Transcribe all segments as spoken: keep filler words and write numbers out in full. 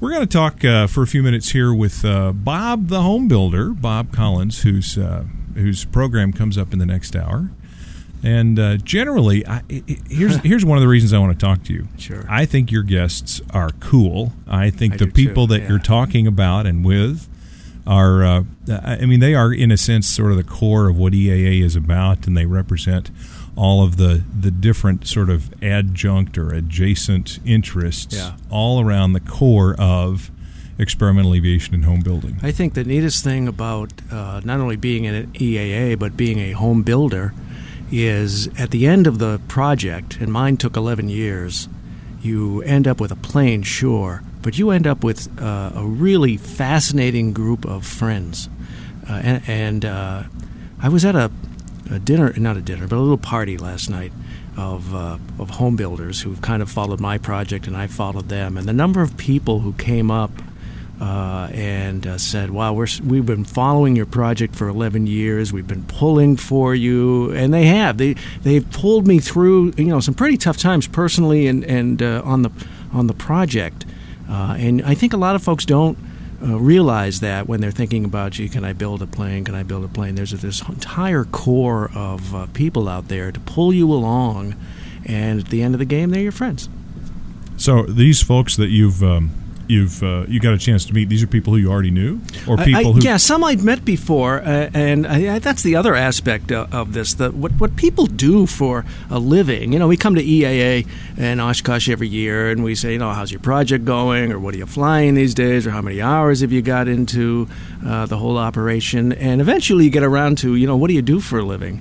We're going to talk uh, for a few minutes here with uh, Bob the Home Builder, Bob Collins, whose uh, whose program comes up in the next hour. And uh, generally, I, it, here's here's one of the reasons I want to talk to you. Sure. I think your guests are cool. I think I the do people too, that yeah. you're talking about and with are, uh, I mean, they are in a sense sort of the core of what E A A is about, and they represent all of the, the different sort of adjunct or adjacent interests Yeah. all around the core of experimental aviation and home building. I think the neatest thing about uh, not only being an E A A but being a home builder is at the end of the project, and mine took eleven years, you end up with a plane, sure, but you end up with uh, a really fascinating group of friends. Uh, and and uh, I was at a, a dinner, not a dinner, but a little party last night of uh, of home builders who've kind of followed my project and I followed them. And the number of people who came up Uh, and uh, said, wow, we're, we've been following your project for eleven years. We've been pulling for you. And they have. They, they've pulled me through, you know, some pretty tough times personally and, and uh, on the on the project. Uh, and I think a lot of folks don't uh, realize that when they're thinking about, gee, can I build a plane? Can I build a plane? There's a, this entire core of uh, people out there to pull you along. And at the end of the game, they're your friends. So these folks that you've... Um You've uh, you got a chance to meet. These are people who you already knew, or people I, I, who yeah, some I'd met before, uh, and I, I, that's the other aspect of, of this. The, what what people do for a living. You know, we come to E A A in Oshkosh every year, and we say, you know, how's your project going, or what are you flying these days, or how many hours have you got into uh, the whole operation, and eventually you get around to, you know, what do you do for a living.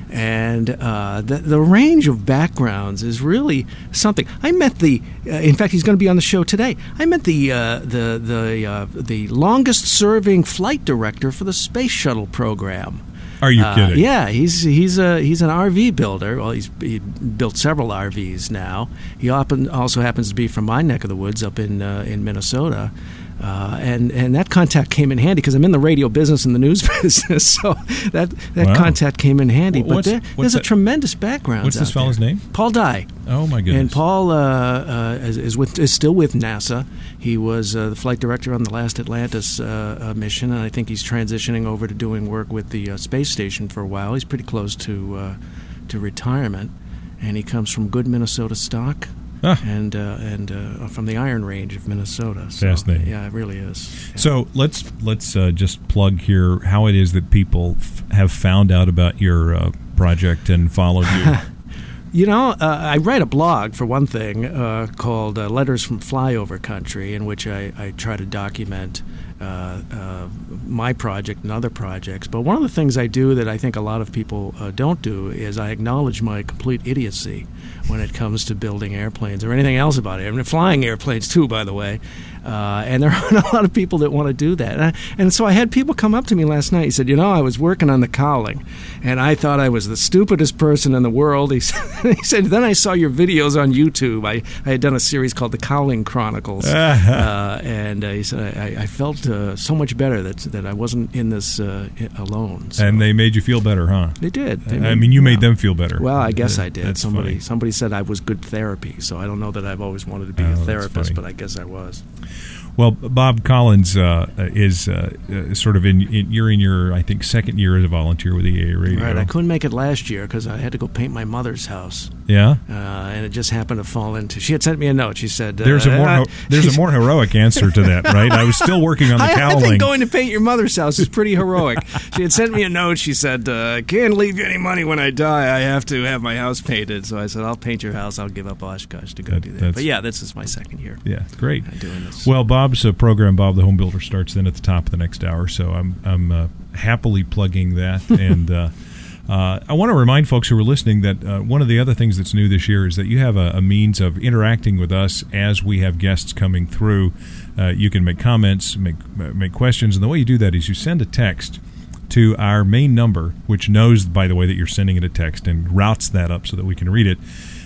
And uh, the, the range of backgrounds is really something. I met the, uh, in fact, he's going to be on the show today. I met the uh, the the uh, the longest-serving flight director for the space shuttle program. Are you Uh, kidding? yeah, he's he's a he's an R V builder. Well, he's he built several R Vs now. He often also happens to be from my neck of the woods up in uh, in Minnesota. Uh, and and that contact came in handy because I'm in the radio business and the news business, so that that Wow. contact came in handy. Wh- but what's- there, what's there's that- a tremendous background. What's this out fellow's there. name? Paul Dye. Oh my goodness! And Paul uh, uh, is, is with is still with NASA. He was uh, the flight director on the last Atlantis uh, uh, mission, and I think he's transitioning over to doing work with the uh, space station for a while. He's pretty close to uh, to retirement, and he comes from good Minnesota stock. Ah. And uh, and uh, from the Iron Range of Minnesota. So, Fascinating. Yeah, it really is. Yeah. So let's let's uh, just plug here how it is that people f- have found out about your uh, project and followed you. You know, uh, I write a blog, for one thing, uh, called uh, Letters from Flyover Country, in which I, I try to document uh, uh, my project and other projects. But one of the things I do that I think a lot of people uh, don't do is I acknowledge my complete idiocy when it comes to building airplanes or anything else about it. I mean, flying airplanes, too, by the way. Uh, and there aren't a lot of people that want to do that. And, I, and so I had people come up to me last night. He said, you know, I was working on the cowling, and I thought I was the stupidest person in the world. He said, he said then I saw your videos on YouTube. I, I had done a series called The Cowling Chronicles. uh, and uh, he said, I, I felt uh, so much better that that I wasn't in this uh, alone. So And they made you feel better, huh? they did. They I made- mean, you made well, them feel better. Well, I guess Uh, I did. That's somebody funny. somebody said I was good therapy, so I don't know that I've always wanted to be Oh, a that's therapist, funny. but I guess I was. Well, Bob Collins uh, is uh, uh, sort of in, in. You're in your, I think, second year as a volunteer with E A A Radio. Right, I couldn't make it last year because I had to go paint my mother's house, Yeah. uh, and it just happened to fall into. She had sent me a note. She said, uh, There's a more uh, ho- there's a more heroic answer to that, right? I was still working on the I, I cowling. think going to paint your mother's house is pretty heroic. She had sent me a note. She said, uh, I can't leave you any money when I die. I have to have my house painted. So I said, I'll paint your house. I'll give up Oshkosh to go That- do that. that's- But yeah, this is my second year Yeah, great. uh, doing this. Well, Bob's uh, program, Bob the Home Builder, starts then at the top of the next hour, so I'm I'm uh, happily plugging that. And uh, uh, I want to remind folks who are listening that uh, one of the other things that's new this year is that you have a, a means of interacting with us as we have guests coming through. Uh, you can make comments, make uh, make questions, and the way you do that is you send a text to our main number, which knows, by the way, that you're sending it a text and routes that up so that we can read it.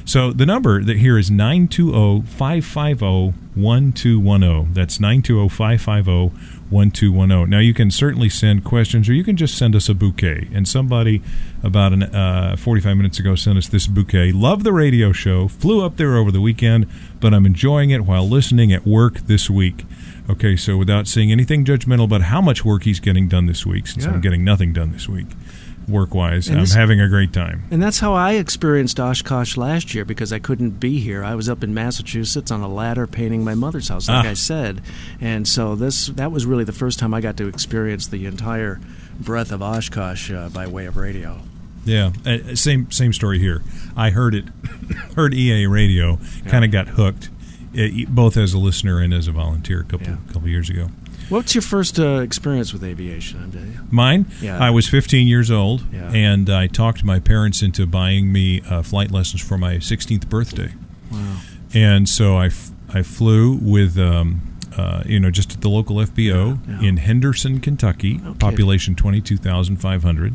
So the number that here is nine two zero, five five zero, one two one zero. That's nine two zero, five five zero, one two one zero. Now, you can certainly send questions, or you can just send us a bouquet. And somebody about an, uh, forty-five minutes ago sent us this bouquet. Love the radio show. Flew up there over the weekend, but I'm enjoying it while listening at work this week. Okay, so without saying anything judgmental about how much work he's getting done this week, since yeah. I'm getting nothing done this week, work-wise, and I'm this, having a great time. And that's how I experienced Oshkosh last year, because I couldn't be here. I was up in Massachusetts on a ladder painting my mother's house, like ah. I said. And so this that was really the first time I got to experience the entire breadth of Oshkosh uh, by way of radio. Yeah, uh, same same story here. I heard it, heard E A radio, yeah. kind of got hooked, it, both as a listener and as a volunteer a couple yeah. couple years ago. What's your first uh, experience with aviation? Mine? Yeah. I was fifteen years old, yeah. and I talked my parents into buying me uh, flight lessons for my sixteenth birthday. Wow. And so I, f- I flew with, um, uh, you know, just at the local F B O yeah, yeah. in Henderson, Kentucky, okay. population twenty-two thousand five hundred,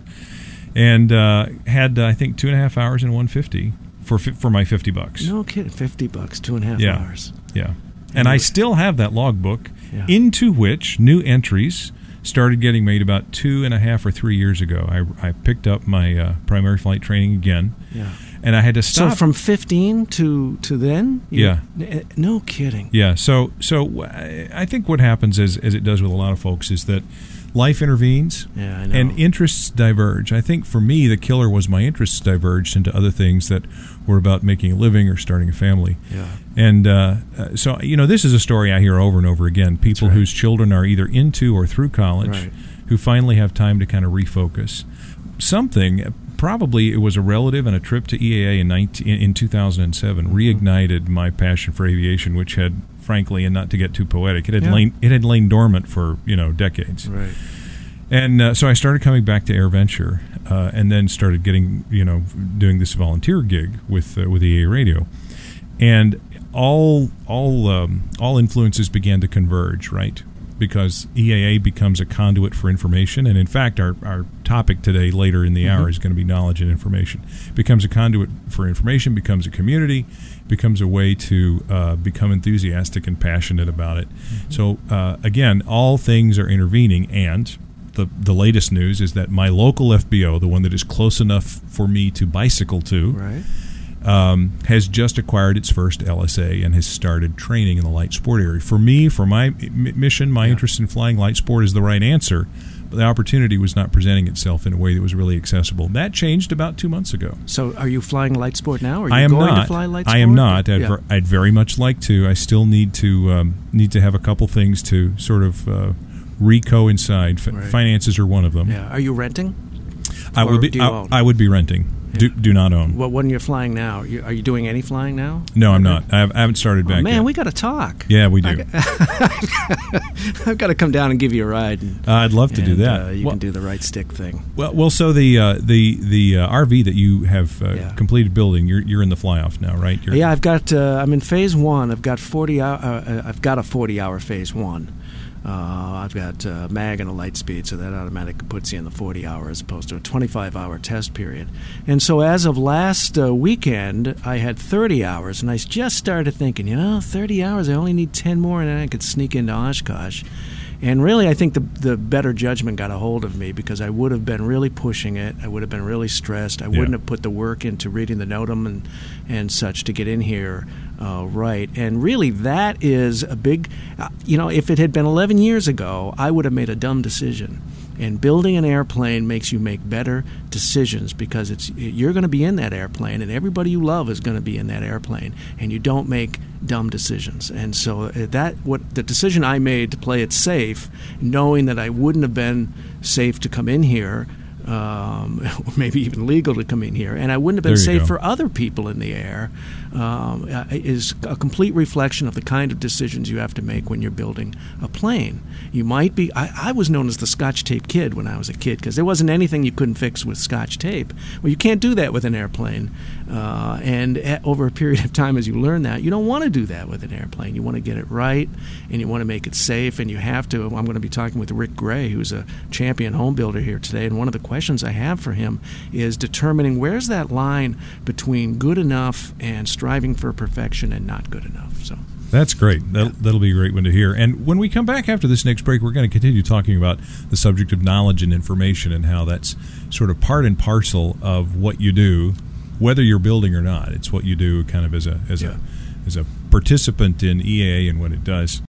and uh, had, uh, I think, two and a half hours in one fifty for fi- for my fifty bucks. No kidding, fifty bucks, two and a half yeah. hours. Yeah. And I still have that logbook, yeah. into which new entries started getting made about two and a half or three years ago. I, I picked up my uh, primary flight training again, yeah. and I had to stop. So from fifteen to, to then? You, yeah. No kidding. Yeah. So so I think what happens, is, as it does with a lot of folks, is that life intervenes, yeah, I know. and interests diverge. I think for me, the killer was my interests diverged into other things that were about making a living or starting a family. Yeah. And uh, uh, so, you know, this is a story I hear over and over again. People right. whose children are either into or through college, right. who finally have time to kind of refocus. Something, probably it was a relative and a trip to E A A in, nineteen, in two thousand seven, mm-hmm. reignited my passion for aviation, which had, frankly, and not to get too poetic, it had, yeah. lain, it had lain dormant for, you know, decades. Right. And uh, so I started coming back to AirVenture, uh, and then started getting, you know, doing this volunteer gig with uh, with E A Radio, and all all um, all influences began to converge, right? Because E A A becomes a conduit for information, and in fact, our, our topic today, later in the mm-hmm. hour, is going to be knowledge and information. Becomes a conduit for information, becomes a community, becomes a way to uh, become enthusiastic and passionate about it. Mm-hmm. So uh, again, all things are intervening, and The, the latest news is that my local F B O, the one that is close enough for me to bicycle to, right. um, has just acquired its first L S A and has started training in the light sport area. For me, for my m- mission, my yeah. interest in flying light sport is the right answer, but the opportunity was not presenting itself in a way that was really accessible. That changed about two months ago. So are you flying light sport now? Are you I am going not. to fly light sport? I am not. I'd, yeah. ver- I'd very much like to. I still need to um, need to have a couple things to sort of uh, re-coincide. F- right. Finances are one of them. Yeah. Are you renting? I or would be. do you I, own? I would be renting. Yeah. Do, do not own. Well, when you're flying now, you, are you doing any flying now? No, I'm not. I, have, I haven't started Oh, back man, yet. we got to talk. Yeah, we do. I've got to come down and give you a ride. And, uh, I'd love to and, do that. Uh, you well, can do the right stick thing. Well, well. So the uh, the the uh, R V that you have uh, yeah. completed building, you're you're in the fly off now, right? You're, yeah, I've got. Uh, I'm in phase one. I've got forty hour. Uh, I've got a forty hour phase one. Uh, I've got uh, mag and a light speed, so that automatically puts you in the forty hour as opposed to a twenty-five hour test period. And so as of last uh, weekend, I had thirty hours, and I just started thinking, you know, thirty hours, I only need ten more, and then I could sneak into Oshkosh. And really, I think the the better judgment got a hold of me, because I would have been really pushing it. I would have been really stressed. I wouldn't yeah. have put the work into reading the NOTAM and, and such to get in here uh, right. And really, that is a big, uh, you know, if it had been eleven years ago, I would have made a dumb decision. And building an airplane makes you make better decisions, because it's you're going to be in that airplane, and everybody you love is going to be in that airplane, and you don't make dumb decisions. And so that what the decision I made to play it safe, knowing that I wouldn't have been safe to come in here, um, or maybe even legal to come in here, and I wouldn't have been safe go. for other people in the air. um, is a complete reflection of the kind of decisions you have to make when you're building a plane. You might be, I, I was known as the Scotch tape kid when I was a kid because there wasn't anything you couldn't fix with Scotch tape. Well, you can't do that with an airplane. Uh, and at, over a period of time as you learn that, you don't want to do that with an airplane. You want to get it right and you want to make it safe, and you have to. I'm going to be talking with Rick Gray, who's a champion home builder here today, and one of the questions I have for him is determining where's that line between good enough and striving for perfection and not good enough. So that's great. That'll, that'll be a great one to hear. And when we come back after this next break, we're going to continue talking about the subject of knowledge and information and how that's sort of part and parcel of what you do, whether you're building or not. It's what you do kind of as a as yeah. a as a participant in E A A and what it does.